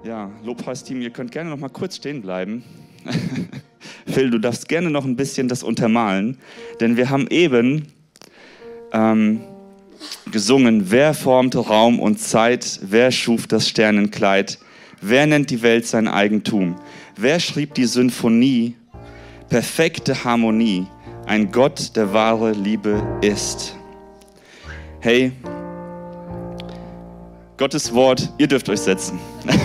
Ja, Lobpreisteam, ihr könnt gerne noch mal kurz stehen bleiben. Phil, du darfst gerne noch ein bisschen das untermalen, denn wir haben eben gesungen, wer formte Raum und Zeit, wer schuf das Sternenkleid, wer nennt die Welt sein Eigentum, wer schrieb die Sinfonie, perfekte Harmonie, ein Gott, der wahre Liebe ist. Hey, Gottes Wort, ihr dürft euch setzen.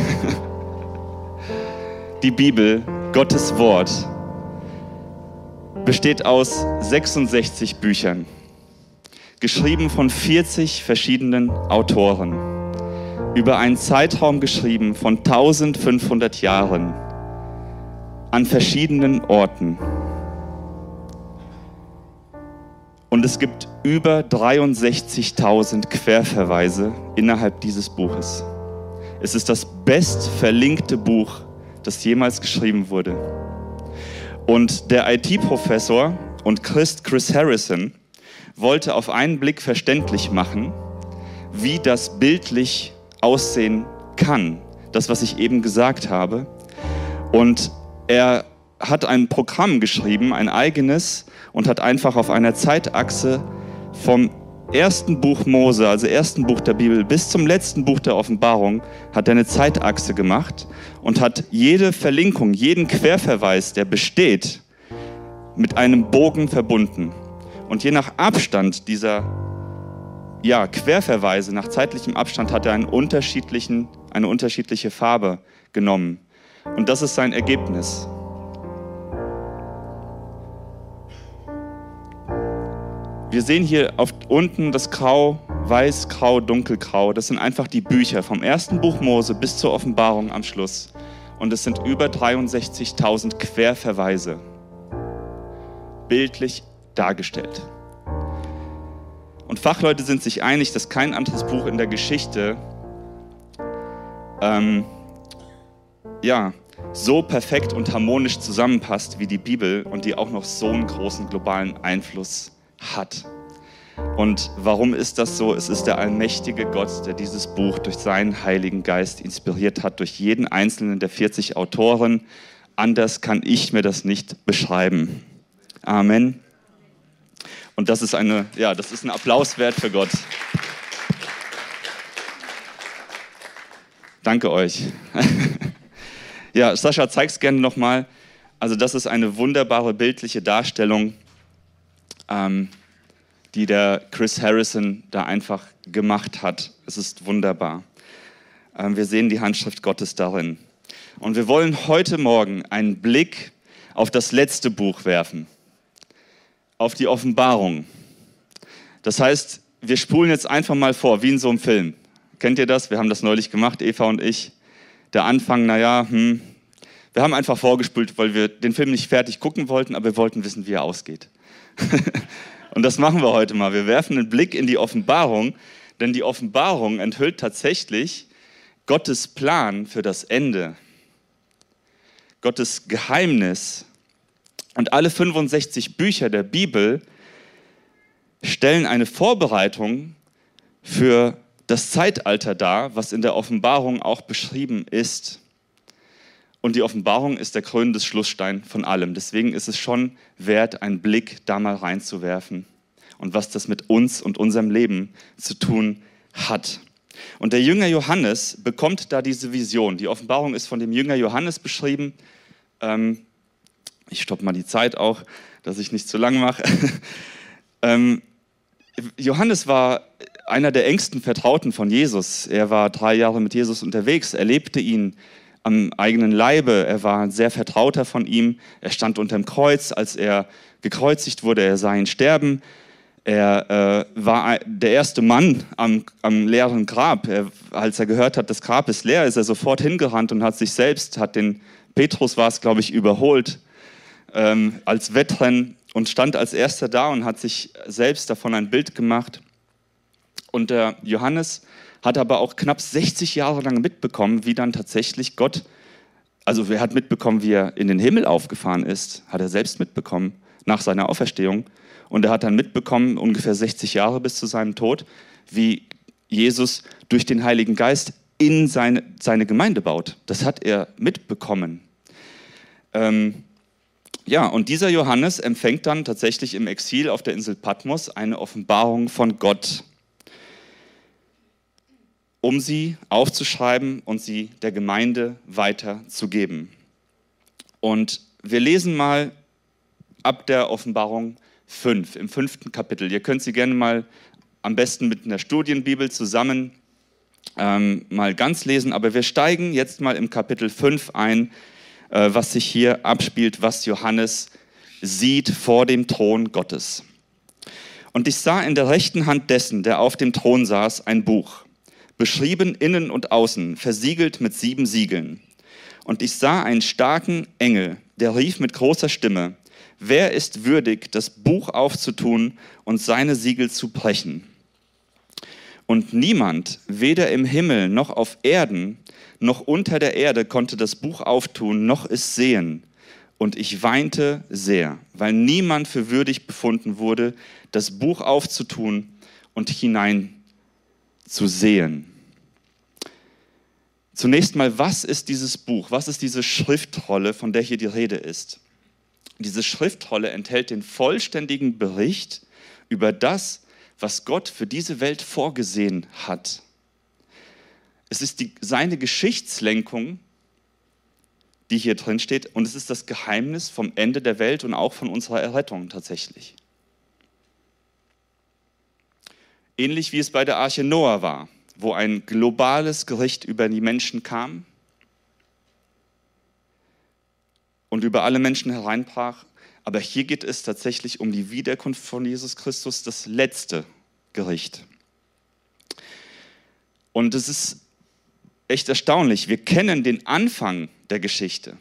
Die Bibel, Gottes Wort, besteht aus 66 Büchern, geschrieben von 40 verschiedenen Autoren, über einen Zeitraum geschrieben von 1500 Jahren, an verschiedenen Orten. Und es gibt über 63.000 Querverweise innerhalb dieses Buches. Es ist das bestverlinkte Buch, das jemals geschrieben wurde. Und der IT-Professor und Chris Harrison wollte auf einen Blick verständlich machen, wie das bildlich aussehen kann, das, was ich eben gesagt habe. Und er hat ein Programm geschrieben, ein eigenes, und hat einfach auf einer Zeitachse vom ersten Buch Mose, also ersten Buch der Bibel, bis zum letzten Buch der Offenbarung, hat er eine Zeitachse gemacht und hat jede Verlinkung, jeden Querverweis, der besteht, mit einem Bogen verbunden. Und je nach Abstand dieser Querverweise, nach zeitlichem Abstand, hat er eine unterschiedliche Farbe genommen. Und das ist sein Ergebnis. Wir sehen hier unten das Grau, Weiß, Grau, Dunkelgrau. Das sind einfach die Bücher vom ersten Buch Mose bis zur Offenbarung am Schluss. Und es sind über 63.000 Querverweise, bildlich dargestellt. Und Fachleute sind sich einig, dass kein anderes Buch in der Geschichte so perfekt und harmonisch zusammenpasst wie die Bibel und die auch noch so einen großen globalen Einfluss hat. Und warum ist das so? Es ist der allmächtige Gott, der dieses Buch durch seinen Heiligen Geist inspiriert hat, durch jeden einzelnen der 40 Autoren. Anders kann ich mir das nicht beschreiben. Amen. Und das ist ein Applaus wert für Gott. Danke euch. Ja, Sascha, zeig's gerne nochmal. Also das ist eine wunderbare bildliche Darstellung, die der Chris Harrison da einfach gemacht hat. Es ist wunderbar. Wir sehen die Handschrift Gottes darin. Und wir wollen heute Morgen einen Blick auf das letzte Buch werfen, auf die Offenbarung. Das heißt, wir spulen jetzt einfach mal vor, wie in so einem Film. Kennt ihr das? Wir haben das neulich gemacht, Eva und ich. Der Anfang, wir haben einfach vorgespult, weil wir den Film nicht fertig gucken wollten, aber wir wollten wissen, wie er ausgeht. Und das machen wir heute mal. Wir werfen einen Blick in die Offenbarung, denn die Offenbarung enthüllt tatsächlich Gottes Plan für das Ende, Gottes Geheimnis. Und alle 65 Bücher der Bibel stellen eine Vorbereitung für das Zeitalter dar, was in der Offenbarung auch beschrieben ist. Und die Offenbarung ist der krönende Schlussstein von allem. Deswegen ist es schon wert, einen Blick da mal reinzuwerfen und was das mit uns und unserem Leben zu tun hat. Und der Jünger Johannes bekommt da diese Vision. Die Offenbarung ist von dem Jünger Johannes beschrieben. Ich stoppe mal die Zeit auch, dass ich nicht zu lang mache. Johannes war einer der engsten Vertrauten von Jesus. Er war 3 Jahre mit Jesus unterwegs, erlebte ihn am eigenen Leibe. Er war ein sehr Vertrauter von ihm. Er stand unterm Kreuz, als er gekreuzigt wurde. Er sah ihn sterben. Er war der erste Mann am leeren Grab. Als er gehört hat, das Grab ist leer, ist er sofort hingerannt und hat den Petrus war es, glaube ich, überholt als Wettrennen und stand als erster da und hat sich selbst davon ein Bild gemacht. Und der Johannes hat aber auch knapp 60 Jahre lang mitbekommen, wie dann tatsächlich Gott, also er hat mitbekommen, wie er in den Himmel aufgefahren ist, hat er selbst mitbekommen, nach seiner Auferstehung. Und er hat dann mitbekommen, ungefähr 60 Jahre bis zu seinem Tod, wie Jesus durch den Heiligen Geist in seine Gemeinde baut. Das hat er mitbekommen. Ja, und dieser Johannes empfängt dann tatsächlich im Exil auf der Insel Patmos eine Offenbarung von Gott, um sie aufzuschreiben und sie der Gemeinde weiterzugeben. Und wir lesen mal ab der Offenbarung 5, im 5. Kapitel. Ihr könnt sie gerne mal am besten mit einer Studienbibel zusammen mal ganz lesen, aber wir steigen jetzt mal im Kapitel 5 ein, was sich hier abspielt, was Johannes sieht vor dem Thron Gottes. Und ich sah in der rechten Hand dessen, der auf dem Thron saß, ein Buch, beschrieben innen und außen, versiegelt mit 7 Siegeln. Und ich sah einen starken Engel, der rief mit großer Stimme: Wer ist würdig, das Buch aufzutun und seine Siegel zu brechen? Und niemand, weder im Himmel noch auf Erden, noch unter der Erde, konnte das Buch auftun, noch es sehen. Und ich weinte sehr, weil niemand für würdig befunden wurde, das Buch aufzutun und hineinzusehen. Zunächst mal, was ist dieses Buch? Was ist diese Schriftrolle, von der hier die Rede ist? Diese Schriftrolle enthält den vollständigen Bericht über das, was Gott für diese Welt vorgesehen hat. Es ist seine Geschichtslenkung, die hier drin steht, und es ist das Geheimnis vom Ende der Welt und auch von unserer Errettung tatsächlich. Ähnlich wie es bei der Arche Noah war, wo ein globales Gericht über die Menschen kam und über alle Menschen hereinbrach. Aber hier geht es tatsächlich um die Wiederkunft von Jesus Christus, das letzte Gericht. Und es ist echt erstaunlich. Wir kennen den Anfang der Geschichte.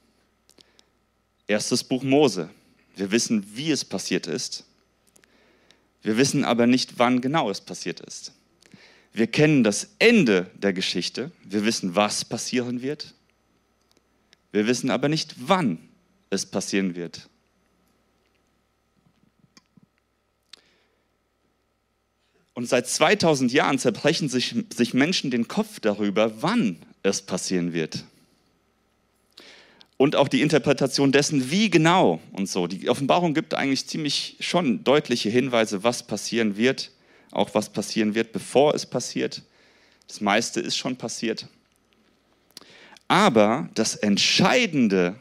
Erstes Buch Mose. Wir wissen, wie es passiert ist. Wir wissen aber nicht, wann genau es passiert ist. Wir kennen das Ende der Geschichte. Wir wissen, was passieren wird. Wir wissen aber nicht, wann es passieren wird. Und seit 2000 Jahren zerbrechen sich Menschen den Kopf darüber, wann es passieren wird. Und auch die Interpretation dessen, wie genau und so. Die Offenbarung gibt eigentlich ziemlich schon deutliche Hinweise, was passieren wird, auch was passieren wird, bevor es passiert. Das meiste ist schon passiert. Aber das Entscheidende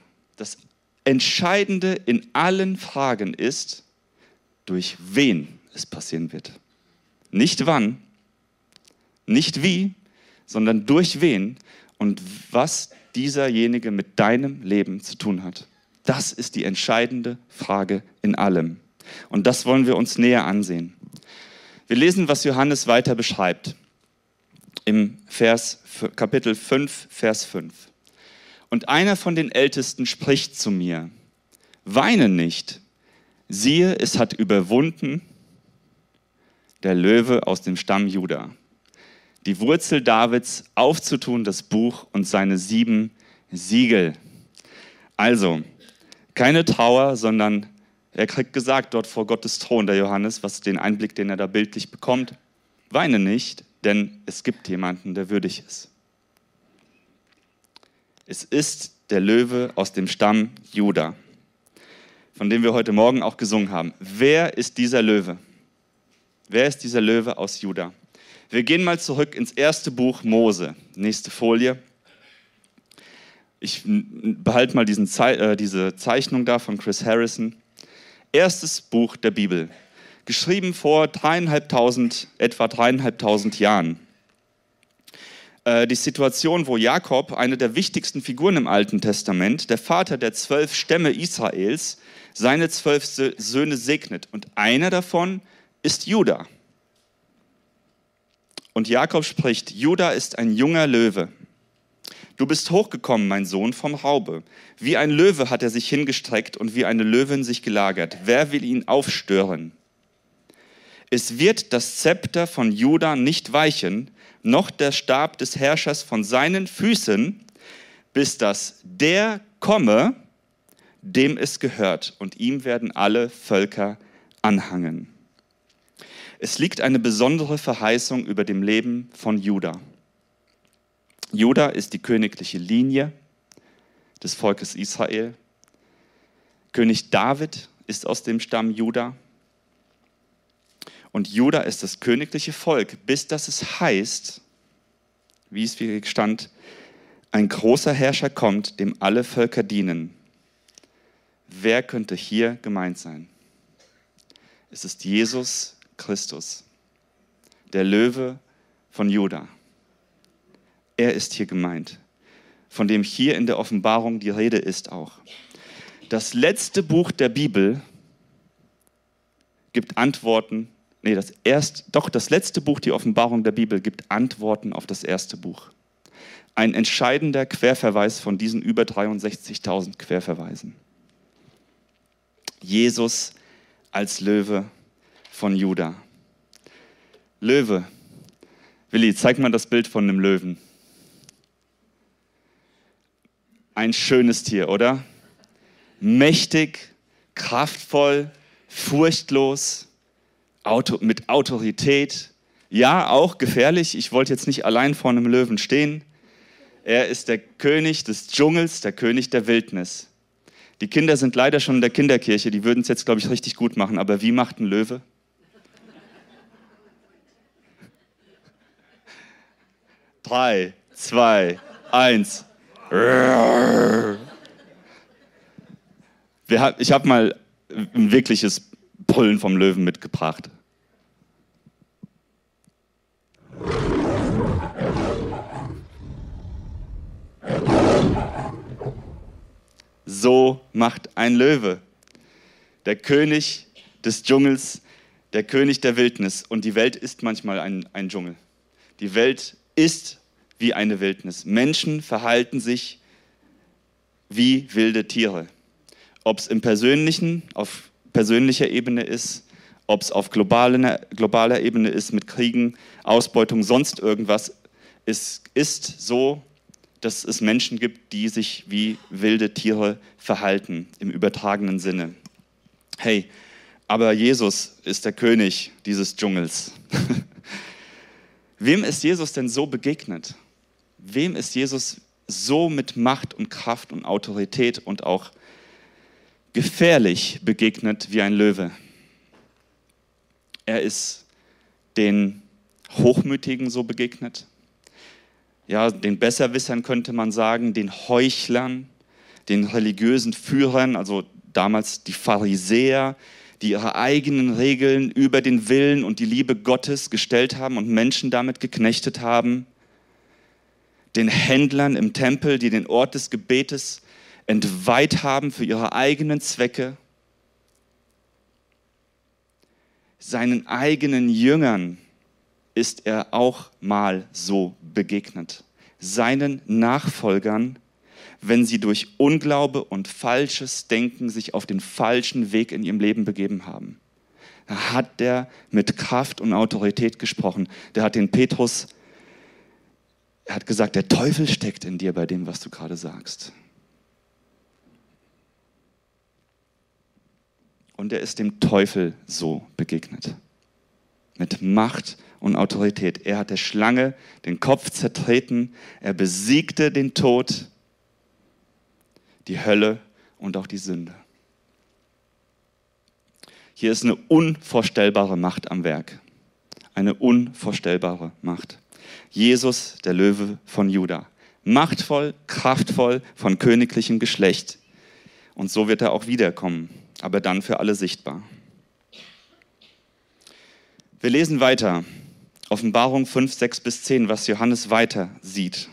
in allen Fragen ist, durch wen es passieren wird. Nicht wann, nicht wie, sondern durch wen und was dieserjenige mit deinem Leben zu tun hat. Das ist die entscheidende Frage in allem. Und das wollen wir uns näher ansehen. Wir lesen, was Johannes weiter beschreibt. Im Kapitel 5, Vers 5. Und einer von den Ältesten spricht zu mir: Weine nicht, siehe, es hat überwunden der Löwe aus dem Stamm Juda, die Wurzel Davids, aufzutun das Buch und seine 7 Siegel. Also, keine Trauer, sondern er kriegt gesagt dort vor Gottes Thron, der Johannes, was den Einblick, den er da bildlich bekommt: Weine nicht, denn es gibt jemanden, der würdig ist. Es ist der Löwe aus dem Stamm Juda, von dem wir heute Morgen auch gesungen haben. Wer ist dieser Löwe? Wer ist dieser Löwe aus Juda? Wir gehen mal zurück ins erste Buch Mose. Nächste Folie. Ich behalte mal diese Zeichnung da von Chris Harrison. Erstes Buch der Bibel. Geschrieben vor etwa 3.500 Jahren. Die Situation, wo Jakob, eine der wichtigsten Figuren im Alten Testament, der Vater der 12 Stämme Israels, seine 12 Söhne segnet. Und einer davon ist Juda. Und Jakob spricht: Juda ist ein junger Löwe. Du bist hochgekommen, mein Sohn, vom Raube. Wie ein Löwe hat er sich hingestreckt und wie eine Löwin sich gelagert. Wer will ihn aufstören? Es wird das Zepter von Juda nicht weichen, noch der Stab des Herrschers von seinen Füßen, bis dass der komme, dem es gehört, und ihm werden alle Völker anhangen. Es liegt eine besondere Verheißung über dem Leben von Juda. Juda ist die königliche Linie des Volkes Israel. König David ist aus dem Stamm Juda. Und Juda ist das königliche Volk, bis dass es heißt, wie es hier stand, ein großer Herrscher kommt, dem alle Völker dienen. Wer könnte hier gemeint sein? Es ist Jesus Christus, der Löwe von Juda. Er ist hier gemeint, von dem hier in der Offenbarung die Rede ist auch. Das letzte Buch der Bibel gibt Antworten, das letzte Buch, die Offenbarung der Bibel, gibt Antworten auf das erste Buch. Ein entscheidender Querverweis von diesen über 63.000 Querverweisen. Jesus als Löwe von Juda. Löwe. Willi, zeig mal das Bild von einem Löwen. Ein schönes Tier, oder? Mächtig, kraftvoll, furchtlos, mit Autorität. Ja, auch gefährlich. Ich wollte jetzt nicht allein vor einem Löwen stehen. Er ist der König des Dschungels, der König der Wildnis. Die Kinder sind leider schon in der Kinderkirche, die würden es jetzt, glaube ich, richtig gut machen. Aber wie macht ein Löwe? Drei, zwei, eins. Ich habe mal ein wirkliches Brüllen vom Löwen mitgebracht. So macht ein Löwe. Der König des Dschungels, der König der Wildnis. Und die Welt ist manchmal ein Dschungel. Die Welt ist wie eine Wildnis. Menschen verhalten sich wie wilde Tiere. Ob es im Persönlichen, auf persönlicher Ebene ist, ob es auf globaler Ebene ist, mit Kriegen, Ausbeutung, sonst irgendwas. Es ist so, dass es Menschen gibt, die sich wie wilde Tiere verhalten, im übertragenen Sinne. Hey, aber Jesus ist der König dieses Dschungels. Wem ist Jesus denn so begegnet? Wem ist Jesus so mit Macht und Kraft und Autorität und auch gefährlich begegnet wie ein Löwe? Er ist den Hochmütigen so begegnet. Ja, den Besserwissern könnte man sagen, den Heuchlern, den religiösen Führern, also damals die Pharisäer, die ihre eigenen Regeln über den Willen und die Liebe Gottes gestellt haben und Menschen damit geknechtet haben. Den Händlern im Tempel, die den Ort des Gebetes entweiht haben für ihre eigenen Zwecke. Seinen eigenen Jüngern ist er auch mal so begegnet. Seinen Nachfolgern, wenn sie durch Unglaube und falsches Denken sich auf den falschen Weg in ihrem Leben begeben haben. Da hat der mit Kraft und Autorität gesprochen. Der hat den Petrus, er hat gesagt, der Teufel steckt in dir bei dem, was du gerade sagst. Und er ist dem Teufel so begegnet. Mit Macht und Autorität. Er hat der Schlange den Kopf zertreten. Er besiegte den Tod, die Hölle und auch die Sünde. Hier ist eine unvorstellbare Macht am Werk. Eine unvorstellbare Macht. Jesus, der Löwe von Juda. Machtvoll, kraftvoll, von königlichem Geschlecht. Und so wird er auch wiederkommen, aber dann für alle sichtbar. Wir lesen weiter. Offenbarung 5, 6 bis 10, was Johannes weiter sieht.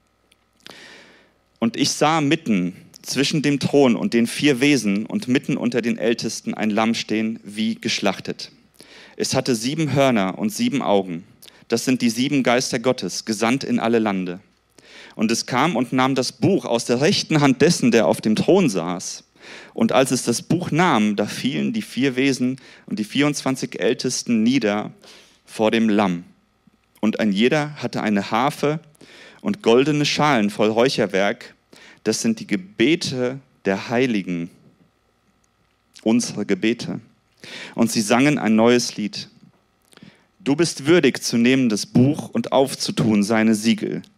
Und ich sah mitten zwischen dem Thron und den 4 Wesen und mitten unter den Ältesten ein Lamm stehen, wie geschlachtet. Es hatte 7 Hörner und 7 Augen. Das sind die 7 Geister Gottes, gesandt in alle Lande. Und es kam und nahm das Buch aus der rechten Hand dessen, der auf dem Thron saß. Und als es das Buch nahm, da fielen die 4 Wesen und die 24 Ältesten nieder vor dem Lamm. Und ein jeder hatte eine Harfe und goldene Schalen voll Räucherwerk. Das sind die Gebete der Heiligen, unsere Gebete. Und sie sangen ein neues Lied. Du bist würdig zu nehmen das Buch und aufzutun seine Siegel.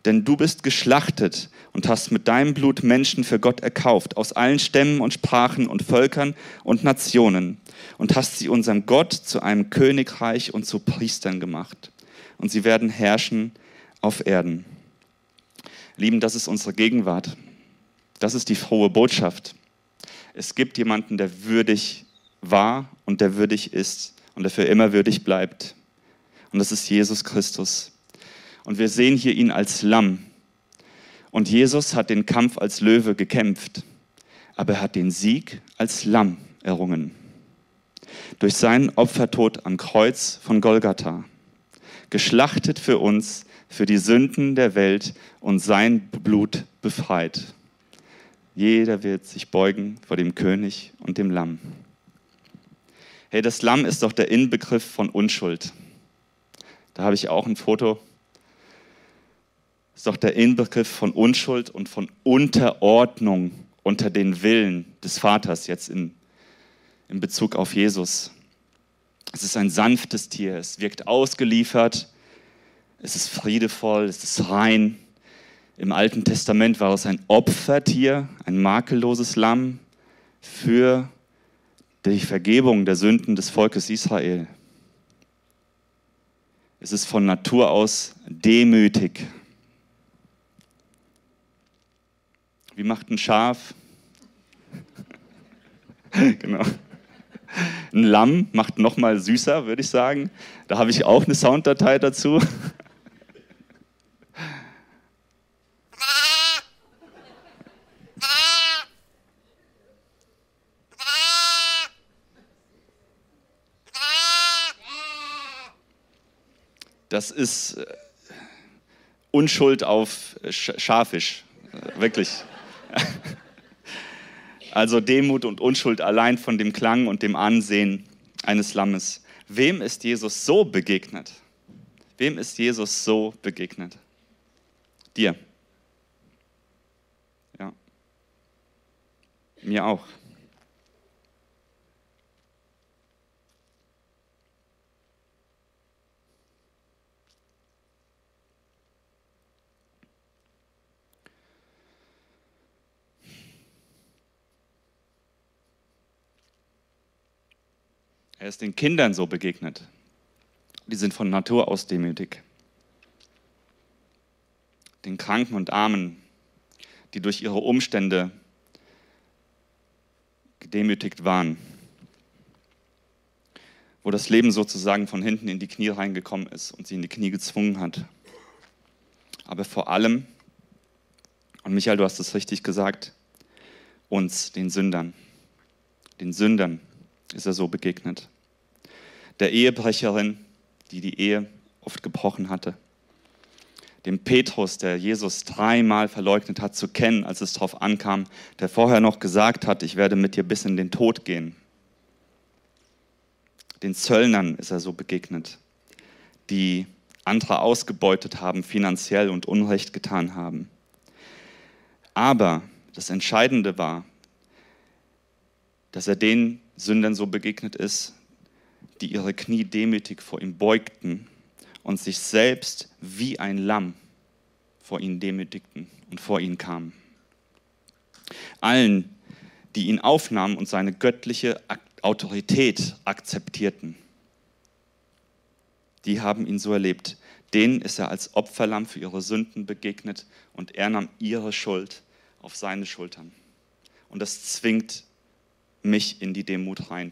Denn du bist geschlachtet und hast mit deinem Blut Menschen für Gott erkauft, aus allen Stämmen und Sprachen und Völkern und Nationen, und hast sie unserem Gott zu einem Königreich und zu Priestern gemacht. Und sie werden herrschen auf Erden. Lieben, das ist unsere Gegenwart. Das ist die frohe Botschaft. Es gibt jemanden, der würdig war und der würdig ist und der für immer würdig bleibt. Und das ist Jesus Christus. Und wir sehen hier ihn als Lamm. Und Jesus hat den Kampf als Löwe gekämpft, aber er hat den Sieg als Lamm errungen. Durch seinen Opfertod am Kreuz von Golgatha. Geschlachtet für uns, für die Sünden der Welt und sein Blut befreit. Jeder wird sich beugen vor dem König und dem Lamm. Hey, das Lamm ist doch der Inbegriff von Unschuld. Da habe ich auch ein Foto. Das ist doch der Inbegriff von Unschuld und von Unterordnung unter den Willen des Vaters, jetzt in Bezug auf Jesus. Es ist ein sanftes Tier, es wirkt ausgeliefert, es ist friedevoll, es ist rein. Im Alten Testament war es ein Opfertier, ein makelloses Lamm für die Vergebung der Sünden des Volkes Israel. Es ist von Natur aus demütig. Wie macht ein Schaf? Genau. Ein Lamm macht noch mal süßer, würde ich sagen. Da habe ich auch eine Sounddatei dazu. Das ist Unschuld auf Schafisch, wirklich. Also Demut und Unschuld allein von dem Klang und dem Ansehen eines Lammes. Wem ist Jesus so begegnet? Wem ist Jesus so begegnet? Dir. Ja. Mir auch. Er ist den Kindern so begegnet. Die sind von Natur aus demütig. Den Kranken und Armen, die durch ihre Umstände gedemütigt waren. Wo das Leben sozusagen von hinten in die Knie reingekommen ist und sie in die Knie gezwungen hat. Aber vor allem, und Michael, du hast es richtig gesagt, uns, den Sündern. Den Sündern ist er so begegnet. Der Ehebrecherin, die die Ehe oft gebrochen hatte. Dem Petrus, der Jesus 3-mal verleugnet hat zu kennen, als es darauf ankam, der vorher noch gesagt hat, ich werde mit dir bis in den Tod gehen. Den Zöllnern ist er so begegnet, die andere ausgebeutet haben, finanziell und Unrecht getan haben. Aber das Entscheidende war, dass er den Sündern so begegnet ist, die ihre Knie demütig vor ihm beugten und sich selbst wie ein Lamm vor ihn demütigten und vor ihn kamen. Allen, die ihn aufnahmen und seine göttliche Autorität akzeptierten, die haben ihn so erlebt. Denen ist er als Opferlamm für ihre Sünden begegnet und er nahm ihre Schuld auf seine Schultern. Und das zwingt mich in die Demut rein.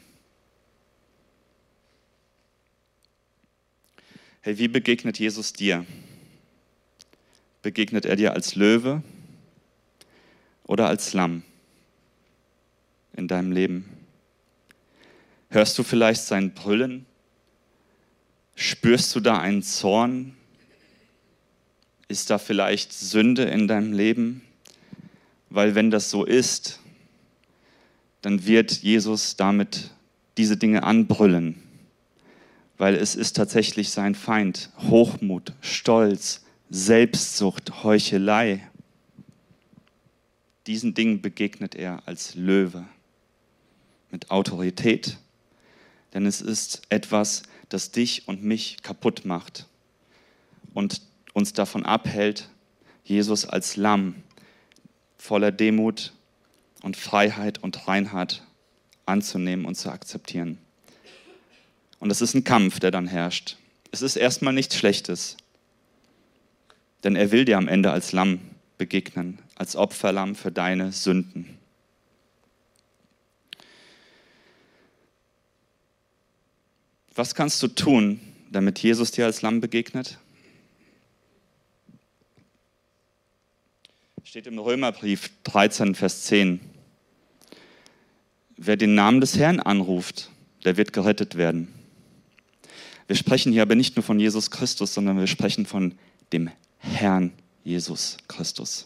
Hey, wie begegnet Jesus dir? Begegnet er dir als Löwe oder als Lamm in deinem Leben? Hörst du vielleicht sein Brüllen? Spürst du da einen Zorn? Ist da vielleicht Sünde in deinem Leben? Weil wenn das so ist, dann wird Jesus damit diese Dinge anbrüllen. Weil es ist tatsächlich sein Feind. Hochmut, Stolz, Selbstsucht, Heuchelei. Diesen Dingen begegnet er als Löwe. Mit Autorität. Denn es ist etwas, das dich und mich kaputt macht. Und uns davon abhält, Jesus als Lamm voller Demut und Freiheit und Reinheit anzunehmen und zu akzeptieren. Und es ist ein Kampf, der dann herrscht. Es ist erstmal nichts Schlechtes, denn er will dir am Ende als Lamm begegnen, als Opferlamm für deine Sünden. Was kannst du tun, damit Jesus dir als Lamm begegnet? Steht im Römerbrief 13, Vers 10. Wer den Namen des Herrn anruft, der wird gerettet werden. Wir sprechen hier aber nicht nur von Jesus Christus, sondern wir sprechen von dem Herrn Jesus Christus.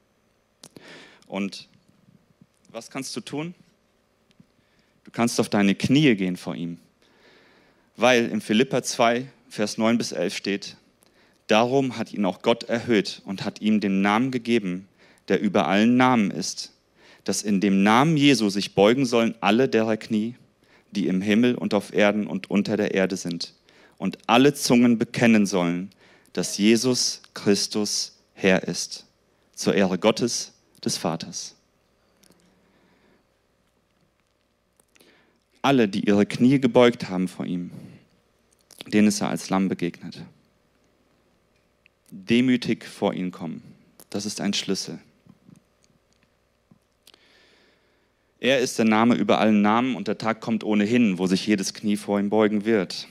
Und was kannst du tun? Du kannst auf deine Knie gehen vor ihm. Weil im Philipper 2, Vers 9 bis 11 steht, darum hat ihn auch Gott erhöht und hat ihm den Namen gegeben, der über allen Namen ist, dass in dem Namen Jesu sich beugen sollen alle derer Knie, die im Himmel und auf Erden und unter der Erde sind, und alle Zungen bekennen sollen, dass Jesus Christus Herr ist, zur Ehre Gottes, des Vaters. Alle, die ihre Knie gebeugt haben vor ihm, denen ist er als Lamm begegnet. Demütig vor ihn kommen, das ist ein Schlüssel. Er ist der Name über allen Namen und der Tag kommt ohnehin, wo sich jedes Knie vor ihm beugen wird.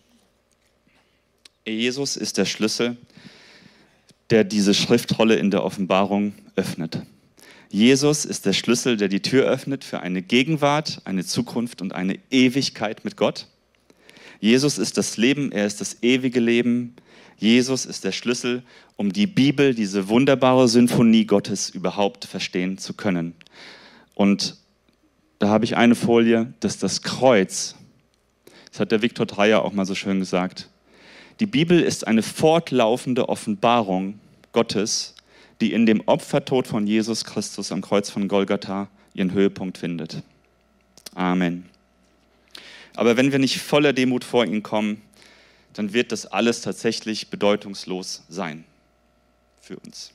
Jesus ist der Schlüssel, der diese Schriftrolle in der Offenbarung öffnet. Jesus ist der Schlüssel, der die Tür öffnet für eine Gegenwart, eine Zukunft und eine Ewigkeit mit Gott. Jesus ist das Leben, er ist das ewige Leben. Jesus ist der Schlüssel, um die Bibel, diese wunderbare Symphonie Gottes überhaupt verstehen zu können. Und da habe ich eine Folie, dass das Kreuz, das hat der Viktor Dreyer auch mal so schön gesagt, die Bibel ist eine fortlaufende Offenbarung Gottes, die in dem Opfertod von Jesus Christus am Kreuz von Golgatha ihren Höhepunkt findet. Amen. Aber wenn wir nicht voller Demut vor ihn kommen, dann wird das alles tatsächlich bedeutungslos sein für uns.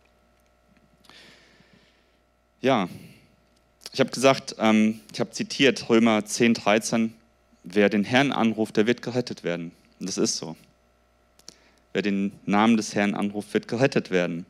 Ja, ich habe gesagt, ich habe zitiert Römer 10, 13, wer den Herrn anruft, der wird gerettet werden. Und das ist so. Wer den Namen des Herrn anruft, wird gerettet werden.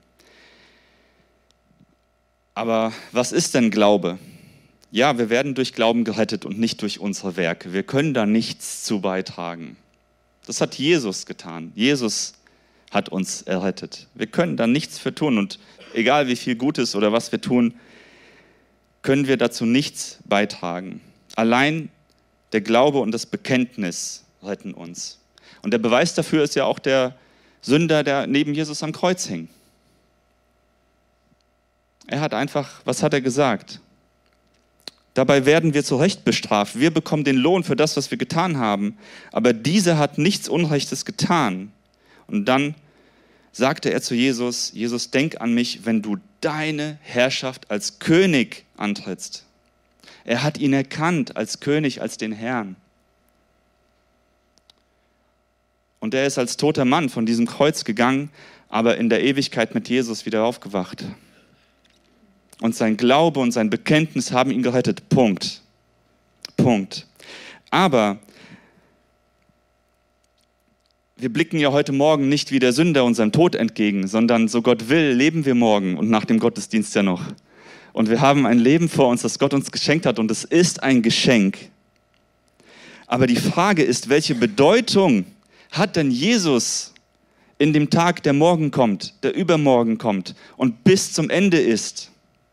Aber was ist denn Glaube? Ja, wir werden durch Glauben gerettet und nicht durch unsere Werke. Wir können da nichts zu beitragen. Das hat Jesus getan. Jesus hat uns errettet. Wir können da nichts für tun. Und egal wie viel Gutes oder was wir tun, können wir dazu nichts beitragen. Allein der Glaube und das Bekenntnis retten uns. Und der Beweis dafür ist ja auch der Sünder, der neben Jesus am Kreuz hing. Er hat einfach, was hat er gesagt? Dabei werden wir zu Recht bestraft. Wir bekommen den Lohn für das, was wir getan haben. Aber dieser hat nichts Unrechtes getan. Und dann sagte er zu Jesus, Jesus, denk an mich, wenn du deine Herrschaft als König antrittst. Er hat ihn erkannt als König, als den Herrn. Und er ist als toter Mann von diesem Kreuz gegangen, aber in der Ewigkeit mit Jesus wieder aufgewacht. Und sein Glaube und sein Bekenntnis haben ihn gerettet. Punkt. Punkt. Aber wir blicken ja heute Morgen nicht wie der Sünder unserem Tod entgegen, sondern so Gott will, leben wir morgen und nach dem Gottesdienst ja noch. Und wir haben ein Leben vor uns, das Gott uns geschenkt hat und es ist ein Geschenk. Aber die Frage ist, welche Bedeutung hat denn Jesus in dem Tag, der morgen kommt, der übermorgen kommt und bis zum Ende ist?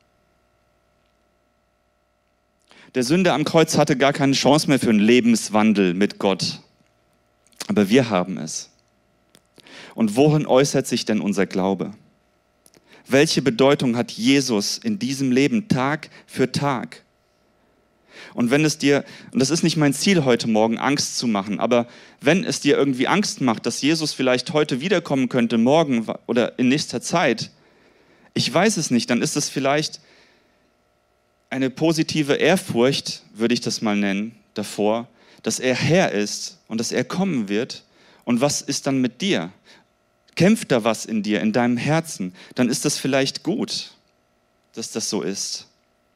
Der Sünder am Kreuz hatte gar keine Chance mehr für einen Lebenswandel mit Gott. Aber wir haben es. Und worin äußert sich denn unser Glaube? Welche Bedeutung hat Jesus in diesem Leben Tag für Tag? Und wenn es dir, und das ist nicht mein Ziel heute Morgen, Angst zu machen, aber wenn es dir irgendwie Angst macht, dass Jesus vielleicht heute wiederkommen könnte, morgen oder in nächster Zeit, ich weiß es nicht, dann ist es vielleicht eine positive Ehrfurcht, würde ich das mal nennen, davor, dass er Herr ist und dass er kommen wird. Und was ist dann mit dir? Kämpft da was in dir, in deinem Herzen, dann ist das vielleicht gut, dass das so ist.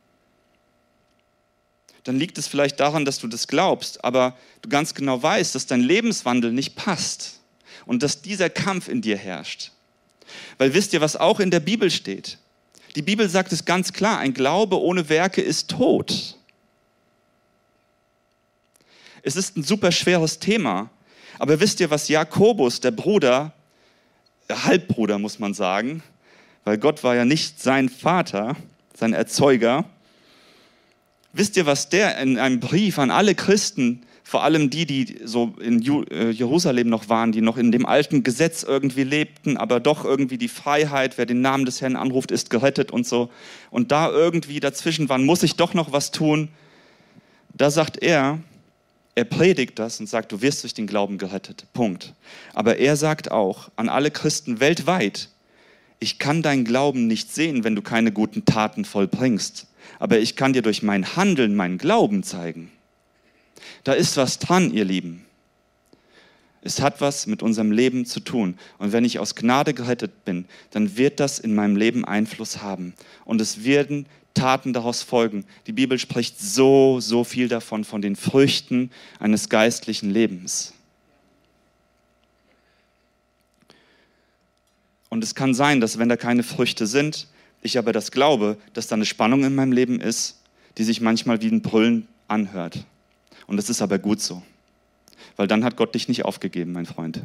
Dann liegt es vielleicht daran, dass du das glaubst, aber du ganz genau weißt, dass dein Lebenswandel nicht passt und dass dieser Kampf in dir herrscht. Weil wisst ihr, was auch in der Bibel steht? Die Bibel sagt es ganz klar, ein Glaube ohne Werke ist tot. Es ist ein super schweres Thema, aber wisst ihr, was Jakobus, der Bruder, der Halbbruder muss man sagen, weil Gott war ja nicht sein Vater, sein Erzeuger, wisst ihr, was der in einem Brief an alle Christen, vor allem die so in Jerusalem noch waren, die noch in dem alten Gesetz irgendwie lebten, aber doch irgendwie die Freiheit, wer den Namen des Herrn anruft, ist gerettet und so. Und da irgendwie dazwischen waren, muss ich doch noch was tun. Da sagt er predigt das und sagt, du wirst durch den Glauben gerettet. Punkt. Aber er sagt auch an alle Christen weltweit, ich kann deinen Glauben nicht sehen, wenn du keine guten Taten vollbringst. Aber ich kann dir durch mein Handeln meinen Glauben zeigen. Da ist was dran, ihr Lieben. Es hat was mit unserem Leben zu tun. Und wenn ich aus Gnade gerettet bin, dann wird das in meinem Leben Einfluss haben. Und es werden Taten daraus folgen. Die Bibel spricht so viel davon, von den Früchten eines geistlichen Lebens. Und es kann sein, dass wenn da keine Früchte sind, ich aber das glaube, dass da eine Spannung in meinem Leben ist, die sich manchmal wie ein Brüllen anhört. Und das ist aber gut so. Weil dann hat Gott dich nicht aufgegeben, mein Freund.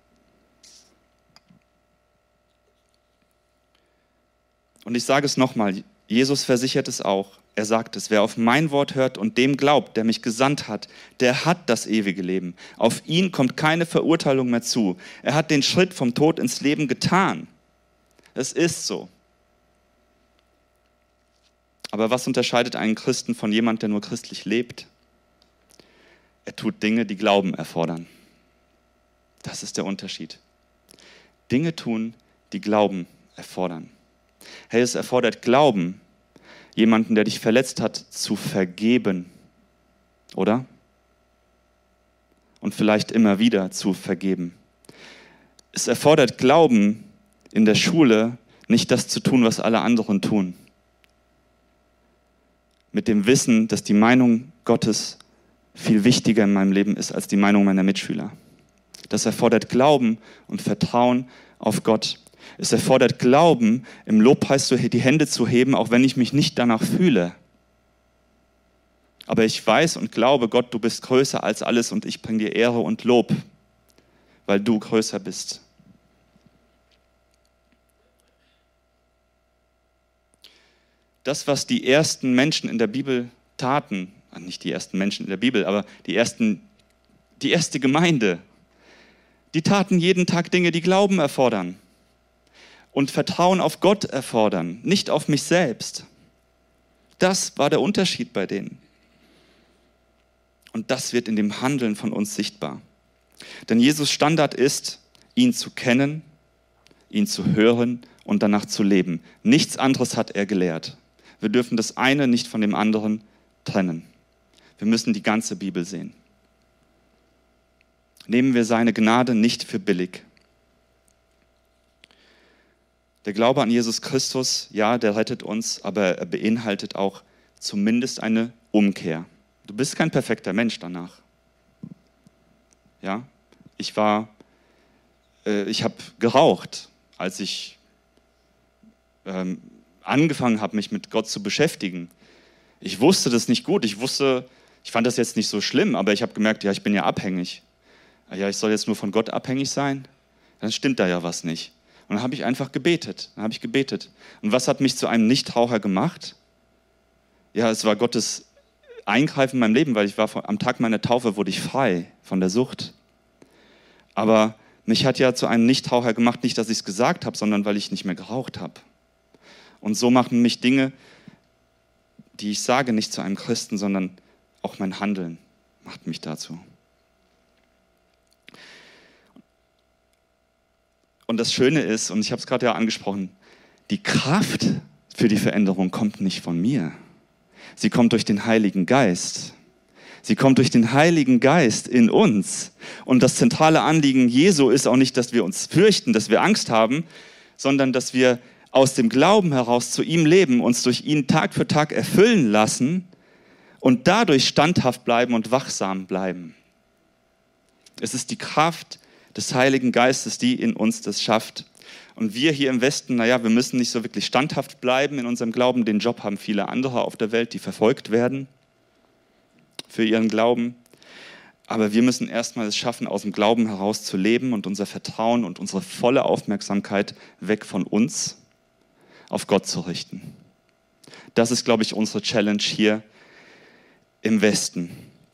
Und ich sage es nochmal, Jesus versichert es auch. Er sagt es, wer auf mein Wort hört und dem glaubt, der mich gesandt hat, der hat das ewige Leben. Auf ihn kommt keine Verurteilung mehr zu. Er hat den Schritt vom Tod ins Leben getan. Es ist so. Aber was unterscheidet einen Christen von jemandem, der nur christlich lebt? Er tut Dinge, die Glauben erfordern. Das ist der Unterschied. Dinge tun, die Glauben erfordern. Hey, es erfordert Glauben, jemanden, der dich verletzt hat, zu vergeben, oder? Und vielleicht immer wieder zu vergeben. Es erfordert Glauben, in der Schule nicht das zu tun, was alle anderen tun. Mit dem Wissen, dass die Meinung Gottes viel wichtiger in meinem Leben ist als die Meinung meiner Mitschüler. Das erfordert Glauben und Vertrauen auf Gott. Es erfordert Glauben, im Lobpreis die Hände zu heben, auch wenn ich mich nicht danach fühle. Aber ich weiß und glaube, Gott, du bist größer als alles und ich bringe dir Ehre und Lob, weil du größer bist. Das, was die ersten Menschen in der Bibel taten, nicht die ersten Menschen in der Bibel, aber die erste Gemeinde, die taten jeden Tag Dinge, die Glauben erfordern und Vertrauen auf Gott erfordern, nicht auf mich selbst. Das war der Unterschied bei denen. Und das wird in dem Handeln von uns sichtbar. Denn Jesus' Standard ist, ihn zu kennen, ihn zu hören und danach zu leben. Nichts anderes hat er gelehrt. Wir dürfen das eine nicht von dem anderen trennen. Wir müssen die ganze Bibel sehen. Nehmen wir seine Gnade nicht für billig. Der Glaube an Jesus Christus, ja, der rettet uns, aber er beinhaltet auch zumindest eine Umkehr. Du bist kein perfekter Mensch danach. Ja, ich habe geraucht, als ich angefangen habe, mich mit Gott zu beschäftigen. Ich wusste das nicht gut. Ich fand das jetzt nicht so schlimm, aber ich habe gemerkt, ja, ich bin ja abhängig. Ja, ich soll jetzt nur von Gott abhängig sein? Dann stimmt da ja was nicht. Und dann habe ich einfach gebetet. Und was hat mich zu einem Nichtraucher gemacht? Ja, es war Gottes Eingreifen in meinem Leben, weil am Tag meiner Taufe wurde ich frei von der Sucht. Aber mich hat ja zu einem Nichtraucher gemacht, nicht, dass ich es gesagt habe, sondern weil ich nicht mehr geraucht habe. Und so machen mich Dinge, die ich sage, nicht zu einem Christen, sondern auch mein Handeln macht mich dazu. Und das Schöne ist, und ich habe es gerade ja angesprochen, die Kraft für die Veränderung kommt nicht von mir. Sie kommt durch den Heiligen Geist. Sie kommt durch den Heiligen Geist in uns. Und das zentrale Anliegen Jesu ist auch nicht, dass wir uns fürchten, dass wir Angst haben, sondern dass wir aus dem Glauben heraus zu ihm leben, uns durch ihn Tag für Tag erfüllen lassen und dadurch standhaft bleiben und wachsam bleiben. Es ist die Kraft des Heiligen Geistes, die in uns das schafft. Und wir hier im Westen, wir müssen nicht so wirklich standhaft bleiben in unserem Glauben. Den Job haben viele andere auf der Welt, die verfolgt werden für ihren Glauben. Aber wir müssen erstmal es schaffen, aus dem Glauben heraus zu leben und unser Vertrauen und unsere volle Aufmerksamkeit weg von uns auf Gott zu richten. Das ist, glaube ich, unsere Challenge hier im Westen.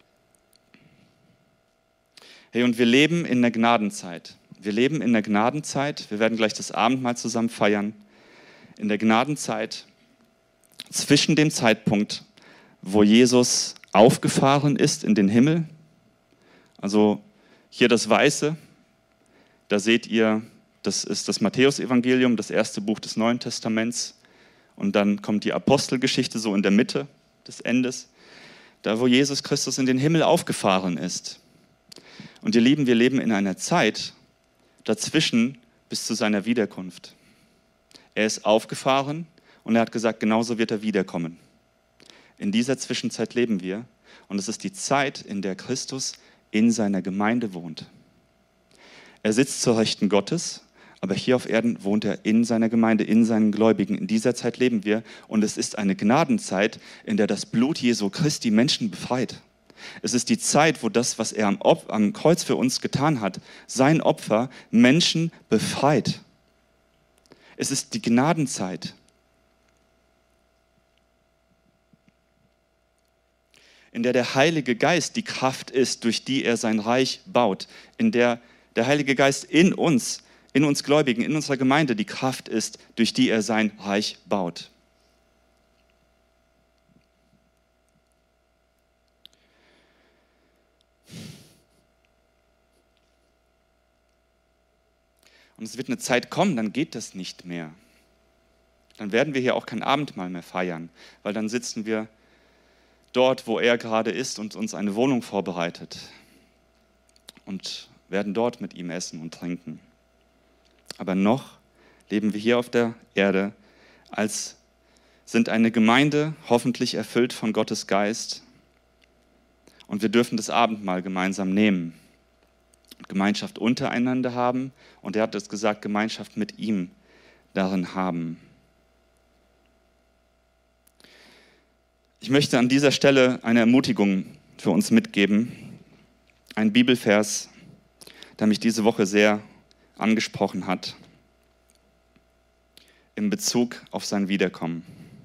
Hey, und wir leben in der Gnadenzeit. Wir leben in der Gnadenzeit. Wir werden gleich das Abendmahl zusammen feiern. In der Gnadenzeit zwischen dem Zeitpunkt, wo Jesus aufgefahren ist in den Himmel. Also hier das Weiße, da seht ihr, das ist das Matthäusevangelium, das erste Buch des Neuen Testaments. Und dann kommt die Apostelgeschichte so in der Mitte des Endes, da wo Jesus Christus in den Himmel aufgefahren ist. Und ihr Lieben, wir leben in einer Zeit dazwischen bis zu seiner Wiederkunft. Er ist aufgefahren und er hat gesagt, genauso wird er wiederkommen. In dieser Zwischenzeit leben wir und es ist die Zeit, in der Christus in seiner Gemeinde wohnt. Er sitzt zur Rechten Gottes, aber hier auf Erden wohnt er in seiner Gemeinde, in seinen Gläubigen. In dieser Zeit leben wir und es ist eine Gnadenzeit, in der das Blut Jesu Christi Menschen befreit. Es ist die Zeit, wo das, was er am Kreuz für uns getan hat, sein Opfer, Menschen befreit. Es ist die Gnadenzeit. In der der Heilige Geist die Kraft ist, durch die er sein Reich baut. In der der Heilige Geist in uns Gläubigen, in unserer Gemeinde die Kraft ist, durch die er sein Reich baut. Und es wird eine Zeit kommen, dann geht das nicht mehr. Dann werden wir hier auch kein Abendmahl mehr feiern, weil dann sitzen wir dort, wo er gerade ist und uns eine Wohnung vorbereitet und werden dort mit ihm essen und trinken. Aber noch leben wir hier auf der Erde, sind eine Gemeinde, hoffentlich erfüllt von Gottes Geist, und wir dürfen das Abendmahl gemeinsam nehmen. Gemeinschaft untereinander haben und er hat es gesagt, Gemeinschaft mit ihm darin haben. Ich möchte an dieser Stelle eine Ermutigung für uns mitgeben. Ein Bibelvers, der mich diese Woche sehr angesprochen hat, in Bezug auf sein Wiederkommen.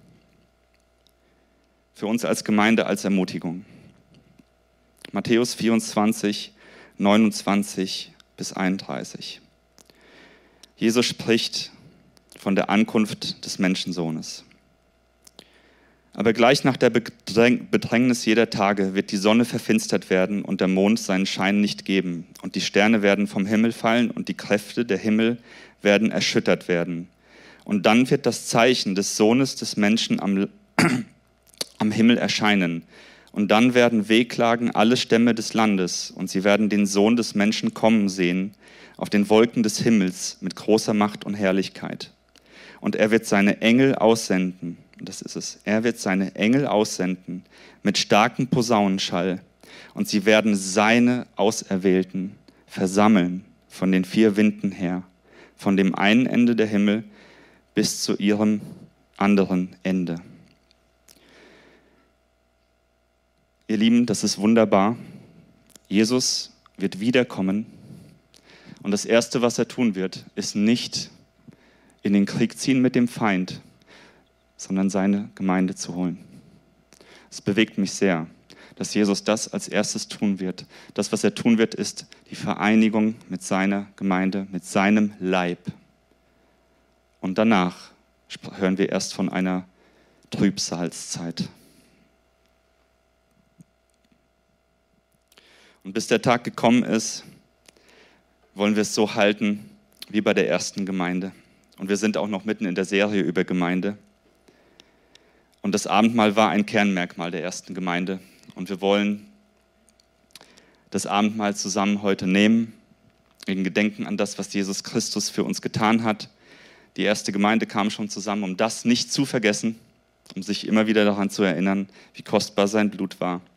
Für uns als Gemeinde als Ermutigung. Matthäus 24, 29 bis 31. Jesus spricht von der Ankunft des Menschensohnes. Aber gleich nach der Bedrängnis jeder Tage wird die Sonne verfinstert werden und der Mond seinen Schein nicht geben. Und die Sterne werden vom Himmel fallen und die Kräfte der Himmel werden erschüttert werden. Und dann wird das Zeichen des Sohnes des Menschen am Himmel erscheinen. Und dann werden wehklagen alle Stämme des Landes und sie werden den Sohn des Menschen kommen sehen auf den Wolken des Himmels mit großer Macht und Herrlichkeit. Und er wird seine Engel aussenden. Das ist es. Er wird seine Engel aussenden mit starkem Posaunenschall und sie werden seine Auserwählten versammeln von den 4 Winden her, von dem einen Ende der Himmel bis zu ihrem anderen Ende. Ihr Lieben, das ist wunderbar. Jesus wird wiederkommen und das Erste, was er tun wird, ist nicht in den Krieg ziehen mit dem Feind, sondern seine Gemeinde zu holen. Es bewegt mich sehr, dass Jesus das als erstes tun wird. Das, was er tun wird, ist die Vereinigung mit seiner Gemeinde, mit seinem Leib. Und danach hören wir erst von einer Trübsalzeit. Und bis der Tag gekommen ist, wollen wir es so halten wie bei der ersten Gemeinde. Und wir sind auch noch mitten in der Serie über Gemeinde. Und das Abendmahl war ein Kernmerkmal der ersten Gemeinde. Und wir wollen das Abendmahl zusammen heute nehmen, in Gedenken an das, was Jesus Christus für uns getan hat. Die erste Gemeinde kam schon zusammen, um das nicht zu vergessen, um sich immer wieder daran zu erinnern, wie kostbar sein Blut war.